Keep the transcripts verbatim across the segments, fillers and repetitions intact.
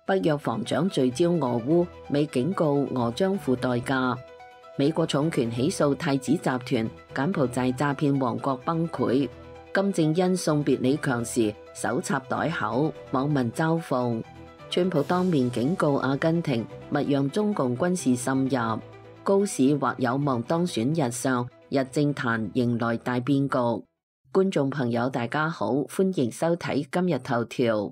北約防長聚焦俄烏，美警告俄將付代價。美國重拳起訴太子集團，柬埔寨詐騙王國崩潰。金正恩送別李強時手插袋口，網民嘲諷。川普當面警告阿根廷，勿讓中共軍事滲入。高市或有望當選日上，日政壇迎來大變局。觀眾朋友大家好，歡迎收睇今日頭條。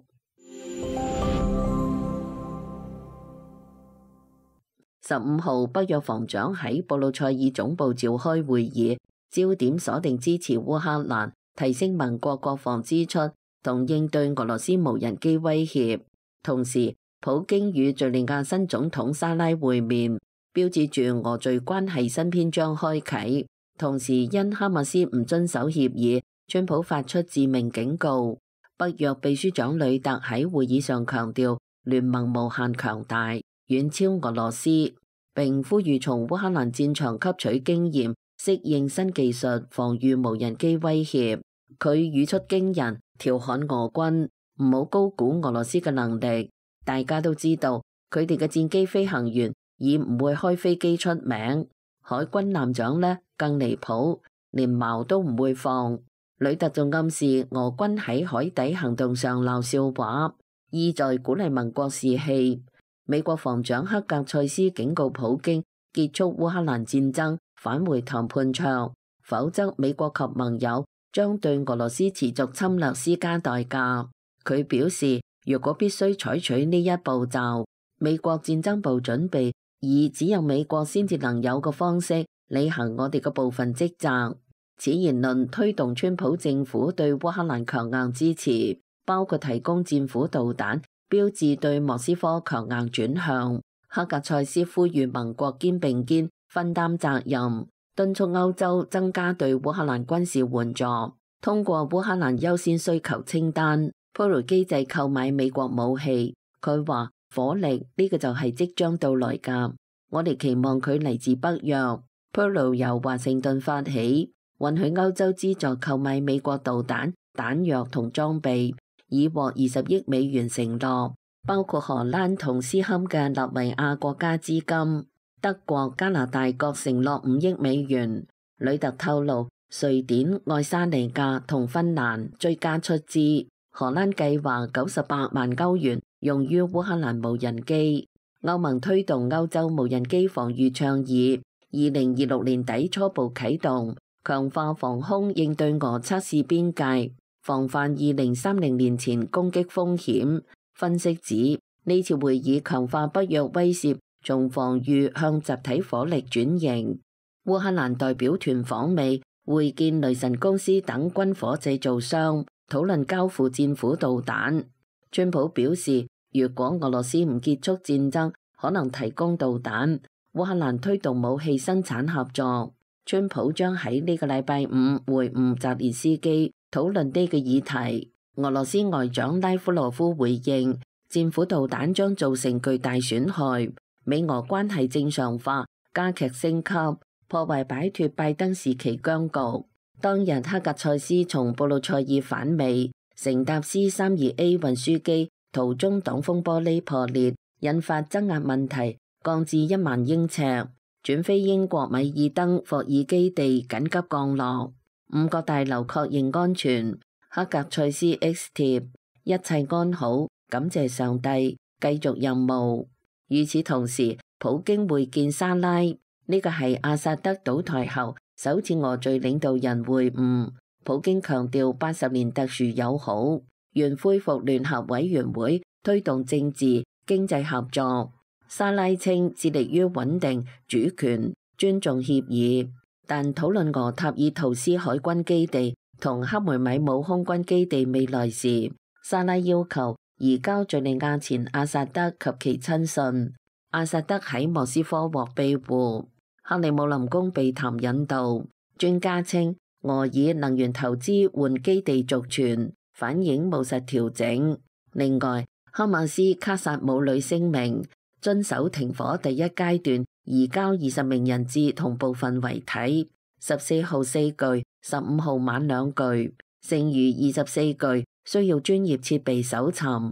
十五號，北約防長喺布魯塞爾總部召開會議，焦點鎖定支持烏克蘭，提升盟國國防支出同應對俄羅斯無人機威脅。同時，普京與敘利亞新總統沙拉會面，標誌住俄敘關係新篇章開啟。同時，因哈馬斯唔遵守協議，川普發出致命警告。北約秘書長呂特喺會議上強調，聯盟無限強大，遠超俄羅斯，並呼籲從烏克蘭戰場吸取經驗，適應新技術，防禦無人機威脅。佢語出驚人，調侃俄軍唔好高估俄羅斯嘅能力。大家都知道，佢哋嘅戰機飛行員以唔會開飛機出名，海軍艦長呢更離譜，連矛都唔會放。呂特仲暗示俄軍喺海底行動上鬧笑話，意在鼓勵盟國士氣。美國防長克格塞斯警告普京結束烏克蘭戰爭，返回談判桌，否則美國及盟友將對俄羅斯持續侵略施加代價。佢表示，如果必須採取呢一步驟，美國戰爭部準備以只有美國先至能有嘅方式履行我哋嘅部分職責。此言論推動川普政府對烏克蘭強硬支持，包括提供戰斧導彈，標誌對莫斯科強硬轉向。克格塞斯呼籲盟國肩並肩分擔責任，敦促歐洲增加對烏克蘭軍事援助，通過烏克蘭優先需求清單鋪路機制購買美國武器。佢話火力呢個就係即將到來㗎，我哋期望佢嚟自北約。鋪路由華盛頓發起，允許歐洲資助購買美國導彈、彈藥同裝備，已獲二十億美元承諾，包括荷蘭同斯堪嘅納維亞國家資金。德國、加拿大各承諾五億美元。呂特透露，瑞典、愛沙尼亞同芬蘭追加出資。荷蘭計劃九十八萬歐元用於烏克蘭無人機。歐盟推動歐洲無人機防禦倡議，二零二六年底初步啟動，強化防空應對俄測試邊界，防範二零三零年前攻擊風險。分析指，呢次會議強化北約威懾，從防禦向集體火力轉型。烏克蘭代表團訪美，會見雷神公司等軍火製造商，討論交付戰斧導彈。川普表示，如果俄羅斯唔結束戰爭，可能提供導彈。烏克蘭推動武器生產合作。川普將喺呢個禮拜五會晤澤連斯基，討論呢個議題。俄羅斯外長拉夫羅夫回應，戰斧導彈將造成巨大損害，美俄關係正常化，加劇升級，破壞擺脫拜登時期僵局。當日克格塞斯從布魯塞爾返美，乘搭 C 三十二 A 運輸機，途中擋風玻璃破裂，引發增壓問題，降至一萬英尺，轉飛英國米爾登霍爾基地緊急降落。五角大樓確認安全。克格塞斯 X 貼，一切安好，感謝上帝，繼續任務。與此同時，普京會見沙拉，呢個係阿薩德倒台後首次俄敘領導人會晤。普京強調八十年特殊友好，願恢復聯合委員會，推動政治經濟合作。沙拉稱致力於穩定主權，尊重協議，但討論俄塔爾圖斯海軍基地同克梅米姆空軍基地未來時，沙拉要求移交敘利亞前阿薩德及其親信。阿薩德喺莫斯科獲庇護，克里姆林宮避談引導。專家稱，俄以能源投資換基地續存，反映務實調整。另外，哈馬斯卡薩姆旅聲明，遵守停火第一階段，移交二十名人質同部分遺體。十四號四具，十五號晚兩具，剩餘二十四具需要專業設備搜尋。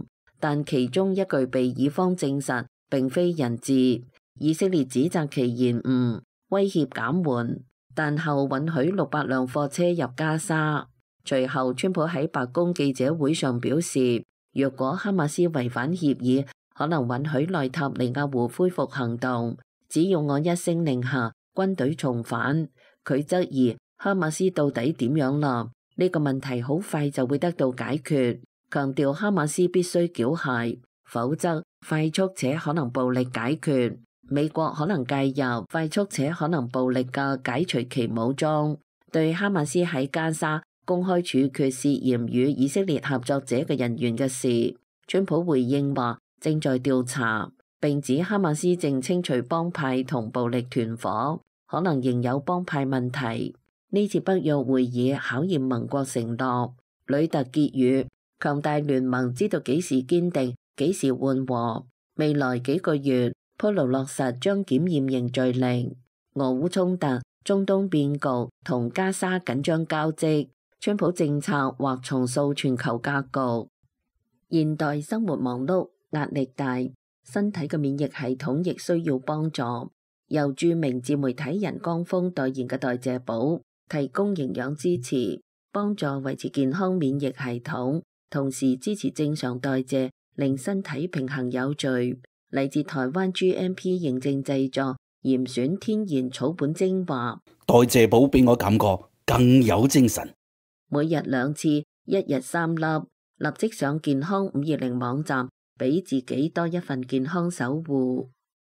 但其中一句被以方證實並非人質。以色列指責其延誤，威脅減緩，但後允許六百輛貨車入加沙。隨後，川普喺白宮記者會上表示，若果哈馬斯違反協議，可能允許內塔尼亞胡恢復行動，只要我一聲令下，軍隊重返。佢質疑哈馬斯到底點樣啦？呢個問題好快就會得到解決，強調哈馬斯必須繳械，否則快速且可能暴力解決。美國可能介入，快速且可能暴力嘅解除其武裝。對哈馬斯喺加沙公開處決涉嫌與以色列合作者嘅人員嘅事，川普回應話正在調查，並指哈馬斯正清除幫派同暴力團伙，可能仍有幫派問題。呢次北約會議考驗盟國承諾。呂特結語：強大聯盟知道幾時堅定，幾時緩和。未來幾個月，鋪路落實將檢驗凝聚力。俄烏衝突、中東變局同加沙緊張交織，川普政策或重塑全球格局。現代生活忙碌，壓力大，身體嘅免疫系統亦需要幫助。由著名自媒體人江峰代言嘅代謝寶提供營養支持，幫助維持健康免疫系統，同時支持正常代謝，令身體平衡有序。嚟自台灣 G M P 認證製作，嚴選天然草本精華。 代謝寶俾我感覺更有精神。 每日兩次，一日三粒，立即上健康五二零網站，俾自己多一份健康守護。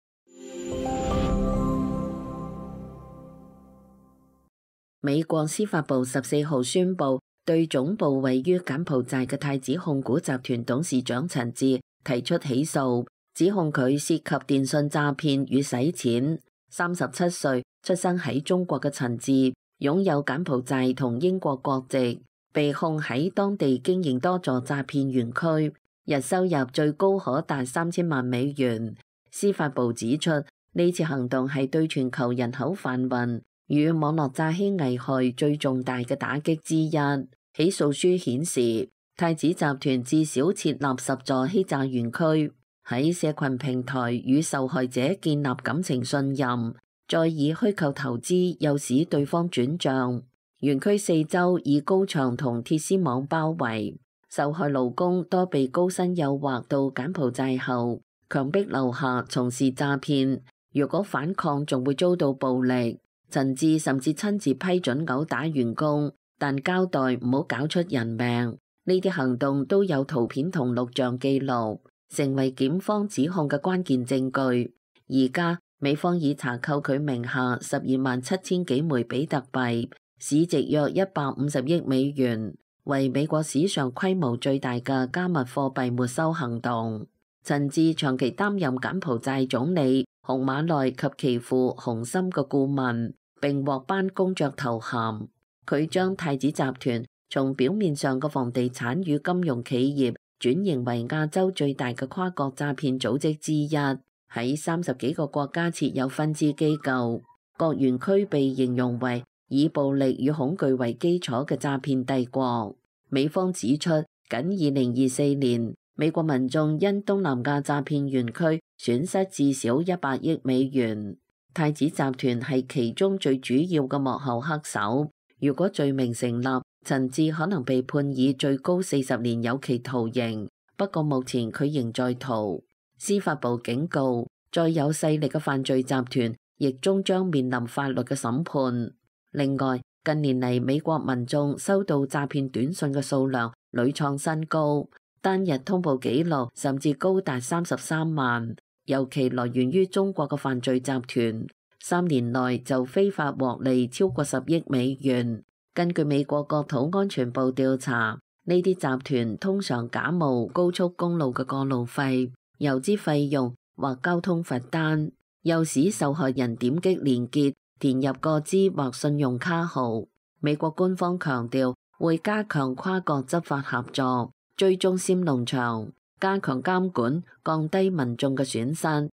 美國司法部十四號宣布，對總部位於柬埔寨嘅太子控股集團董事長陳志提出起訴，指控佢涉及電信詐騙與洗錢。三十七歲，出生喺中國嘅陳志，擁有柬埔寨同英國國籍，被控喺當地經營多座詐騙園區，日收入最高可達三千萬美元。司法部指出，呢次行動係對全球人口販運與網絡詐欺危害最重大嘅打擊之一。起訴書顯示，太子集團至少設立十座欺詐園區，喺社群平台與受害者建立感情信任，再以虛構投資誘使對方轉賬。園區四周以高牆同鐵絲網包圍，受害勞工多被高薪誘惑到柬埔寨後，強迫留下從事詐騙。如果反抗，仲會遭到暴力。陳志甚至親自批准毆打員工，但交代唔好搞出人命。呢啲行動都有圖片同錄像記錄，成為檢方指控嘅關鍵證據。而家美方已查扣佢名下十二萬七千幾枚比特幣，市值約一百五十億美元，為美國史上規模最大嘅加密貨幣沒收行動。陳志長期擔任柬埔寨總理洪馬內及其父洪森嘅顧問，並獲頒公爵頭銜。佢將太子集團從表面上嘅房地產與金融企業轉型為亞洲最大嘅跨國詐騙組織之一，喺三十幾個國家設有分支機構。各園區被形容為以暴力與恐懼為基礎嘅詐騙帝國。美方指出，僅二零二四年，美國民眾因東南亞詐騙園區損失至少一百億美元。太子集團係其中最主要嘅幕後黑手。如果罪名成立，陳志可能被判以最高四十年有期徒刑。不過目前佢仍在逃。司法部警告，再有勢力嘅犯罪集團亦終將面臨法律嘅審判。另外，近年嚟美國民眾收到詐騙短信嘅數量屢創新高，單日通報紀錄甚至高達三十三萬，尤其來源於中國嘅犯罪集團，三年內就非法獲利超過十億美元。根據美國國土安全部調查，呢啲集團通常假冒高速公路嘅過路費、油資費用或交通罰單，誘使受害人點擊連結填入個資或信用卡號。美國官方強調會加強跨國執法合作，追蹤鮮農場，加強監管，降低民眾嘅損失。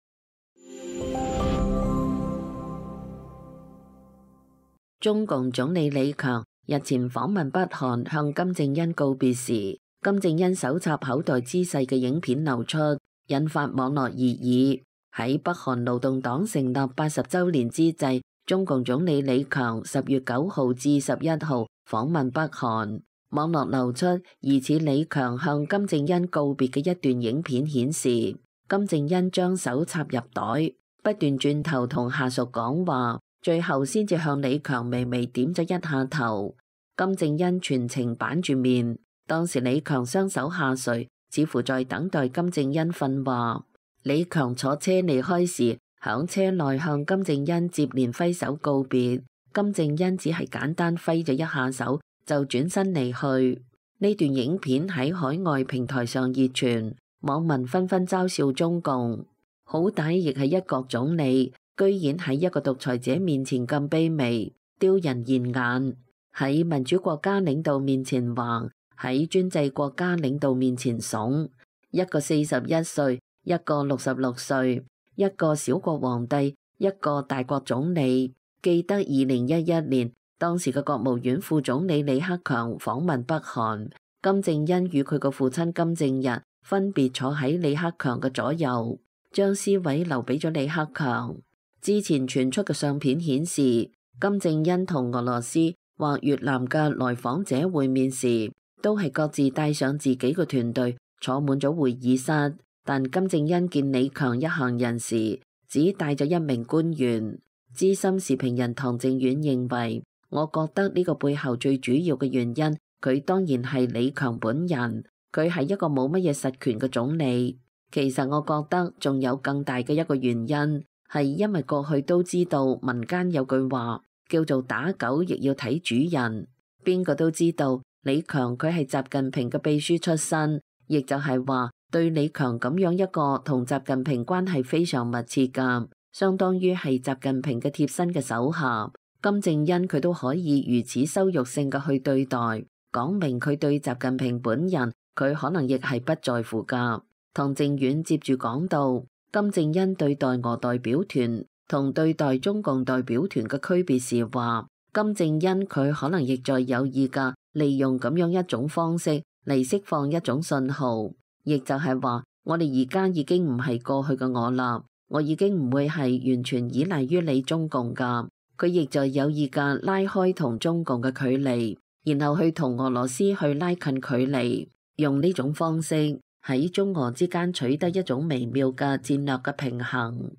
中共總理李強日前訪問北韓，向金正恩告別時， 金正恩手插口袋姿勢嘅影片流出，引發網絡熱議。喺北韓勞動黨成立八十週年之際，中共總理李強十月九號至十一號訪問北韓。網絡流出疑似李強向金正恩告別嘅一段影片，顯示金正恩將手插入袋，不斷轉頭同下屬講話，最後先至向李強微微點咗一下頭。金正恩全程板住面，當時李強雙手下垂，似乎在等待金正恩訓話。李強坐車離開時，響車內向金正恩接連揮手告別，金正恩只係簡單揮咗一下手就轉身離去。呢段影片喺海外平台上熱傳，網民紛紛嘲笑中共，好歹亦係一國總理，居然喺一個獨裁者面前咁卑微，丟人現眼。喺民主國家領導面前橫，喺專制國家領導面前慫。一個四十一歲，一個六十六歲，一個小國皇帝，一個大國總理。記得二零一一年，當時嘅國務院副總理李克強訪問北韓，金正恩與佢個父親金正日分別坐喺李克強嘅左右，將 C 位留俾咗李克強。之前傳出嘅相片顯示，金正恩同俄羅斯或越南嘅來訪者會面時，都係各自帶上自己嘅團隊，坐滿咗會議室。但金正恩見李強一行人時，只帶咗一名官員。資深時評人唐正遠認為，我覺得呢個背後最主要嘅原因，佢當然係李強本人，佢係一個冇乜嘢實權嘅總理。其實我覺得仲有更大嘅一個原因，係因為過去都知道民間有句話叫做打狗亦要睇主人，邊個都知道李強佢係習近平嘅秘書出身，亦就係話對李強咁樣一個同習近平關係非常密切㗎，相當於係習近平嘅貼身嘅手下。金正恩佢都可以如此羞辱性嘅去對待，講明佢對習近平本人佢可能亦係不在乎㗎。唐正遠接住講到，金正恩對待俄代表團同對待中共代表團嘅區別時話，金正恩佢可能亦在有意㗎利用咁樣一種方式嚟釋放一種信號，亦就係話我哋而家已經唔係過去嘅我啦，我已經唔會係完全依賴於你中共㗎。佢亦在有意㗎拉開同中共嘅距離，然後去同俄羅斯去拉近距離，用呢種方式喺中俄之間取得一種微妙嘅戰略嘅平衡。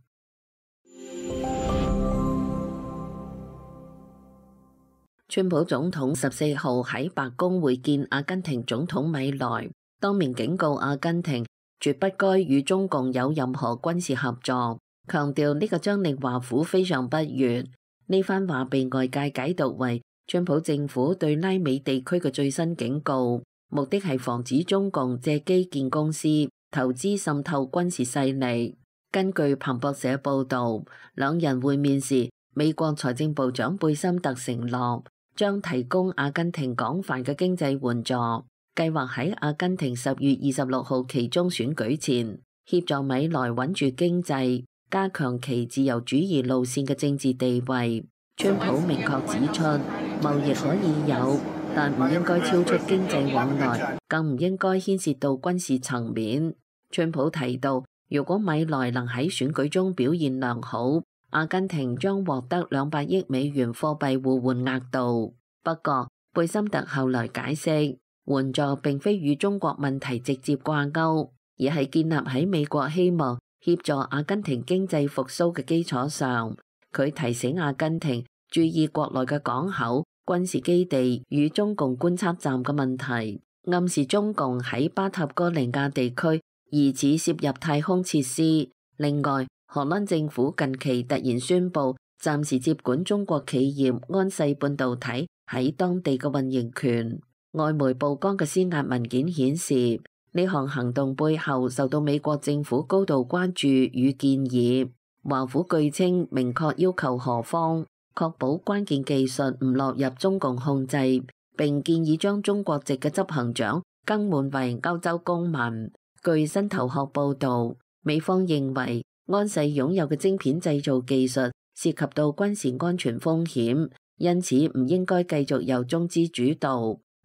川普總統十四號喺白宮會見阿根廷總統米萊，當面警告阿根廷絕不該與中共有任何軍事合作，強調呢個將令華府非常不悅。呢番話被外界解讀為川普政府對拉美地區嘅最新警告，目的係防止中共借基建公司投資滲透軍事勢力。根據彭博社報導，兩人會面時，美國財政部長貝森特承諾將提供阿根廷廣泛嘅經濟援助，計劃喺阿根廷十月二十六號期中選舉前協助米萊穩住經濟，加強其自由主義路線嘅政治地位。川普明確指出，貿易可以有，但唔應該超出經濟往來，更唔應該牽涉到軍事層面。川普提到，如果米萊能喺選舉中表現良好，阿根廷將獲得兩百億美元貨幣互換額度。不過，貝森特後來解釋，援助並非與中國問題直接掛鈎，而係建立喺美國希望協助阿根廷經濟復甦嘅基礎上。佢提醒阿根廷注意國內嘅港口、軍事基地與中共觀察站嘅問題，暗示中共喺巴塔哥尼亞地區疑似涉入太空設施。另外，荷蘭政府近期突然宣布暫時接管中國企業安世半導體喺當地嘅運營權。外媒曝光嘅施壓文件顯示，呢項行動背後受到美國政府高度關注與建議。華府據稱明確要求荷方確保關鍵技術唔落入中共控制，並建議將中國籍嘅執行長更換為歐洲公民。據新頭殼報導，美方認為安世擁有嘅晶片製造技術涉及到軍事安全風險，因此唔應該繼續由中資主導。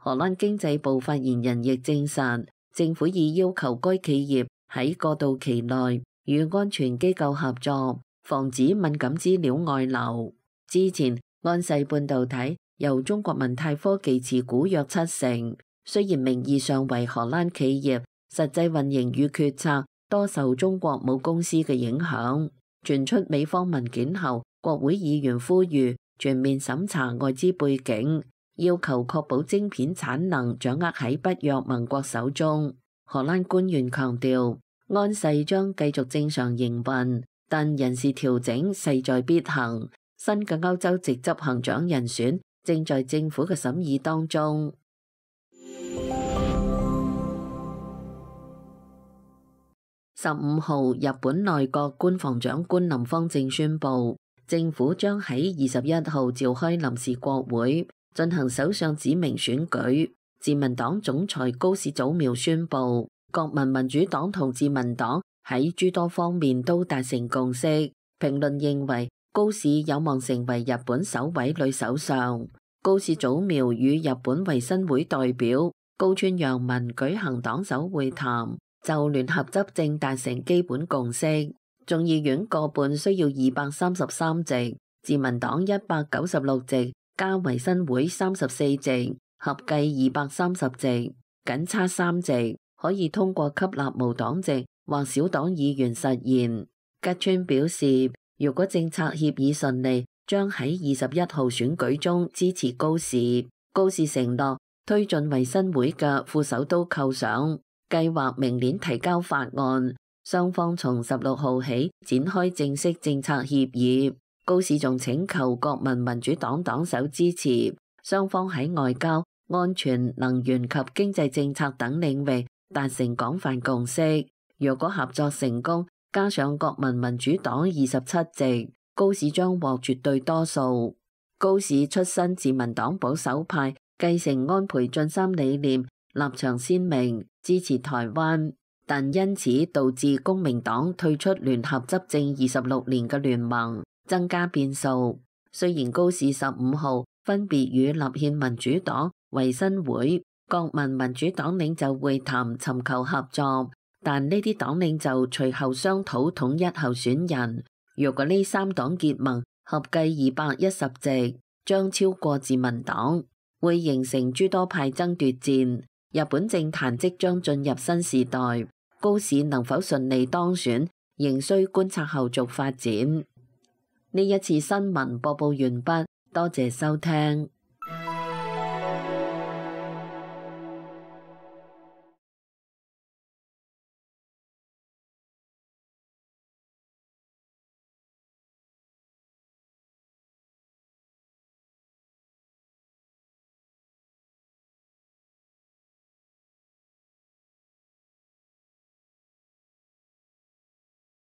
荷蘭經濟部發言人亦證實，政府已要求該企業喺過渡期內與安全機構合作，防止敏感資料外流。之前，安世半導體由中國文泰科技持股約七成，雖然名義上為荷蘭企業，實際運營與決策多受中國母公司嘅影響。傳出美方文件後，國會議員呼籲全面審查外資背景，要求確保晶片產能掌握喺北約盟國手中。荷蘭官員強調，安世將繼續正常營運，但人事調整勢在必行。新嘅歐洲籍執行長人選正在政府嘅審議當中。十五號，日本內閣官房長官林芳正宣布，政府將喺二十一號召開臨時國會，進行首相指名選舉。自民黨總裁高市早苗宣布，國民民主黨同自民黨喺諸多方面都達成共識。評論認為，高市有望成為日本首位女首相。高市早苗與日本維新會代表高村洋文舉行黨首會談，就聯合執政達成基本共識。眾議院過半需要二百三十三席，自民黨一百九十六席加維新會三十四席，合計二百三十席，僅差三席可以通過吸納無黨籍或小黨議員實現。吉村表示，如果政策協議順利，將喺二十一號選舉中支持高市。高市承諾推進維新會嘅副首都構想，計劃明年提交法案。雙方從十六號起展開正式政策協議。高市仲請求國民民主黨黨首支持，雙方喺外交、安全、能源及經濟政策等領域達成廣泛共識。若果合作成功，加上國民民主黨二十七席，高市將獲絕對多數。高市出身自民黨保守派，繼承安倍晉三理念，立場鮮明，支持台灣，但因此導致公明黨退出聯合執政二十六年嘅聯盟，增加變數。雖然高市十五號分別與立憲民主黨、維新會、國民民主黨領袖會談，尋求合作。但呢啲黨領袖隨後商討統一候選人，如果呢三黨結盟，合計二百一十席，將超過自民黨，會形成諸多派爭奪戰。日本政壇即將進入新時代，高市能否順利當選，仍需觀察後續發展。呢一次新聞播報完畢，多謝收聽。